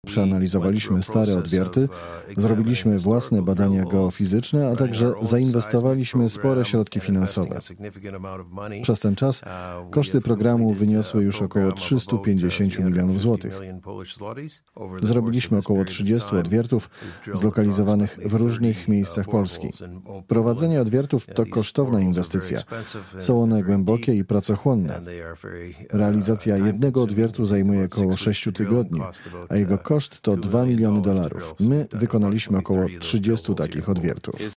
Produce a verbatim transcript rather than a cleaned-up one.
Przeanalizowaliśmy stare odwierty, zrobiliśmy własne badania geofizyczne, a także zainwestowaliśmy spore środki finansowe. Przez ten czas koszty programu wyniosły już około trzysta pięćdziesiąt milionów złotych. Zrobiliśmy około trzydzieści odwiertów zlokalizowanych w różnych miejscach Polski. Prowadzenie odwiertów to kosztowna inwestycja. Są one głębokie i pracochłonne. Realizacja jednego odwiertu zajmuje około sześciu tygodni, a jego koszt to dwa miliony dolarów. My wykonaliśmy około trzydzieści takich odwiertów.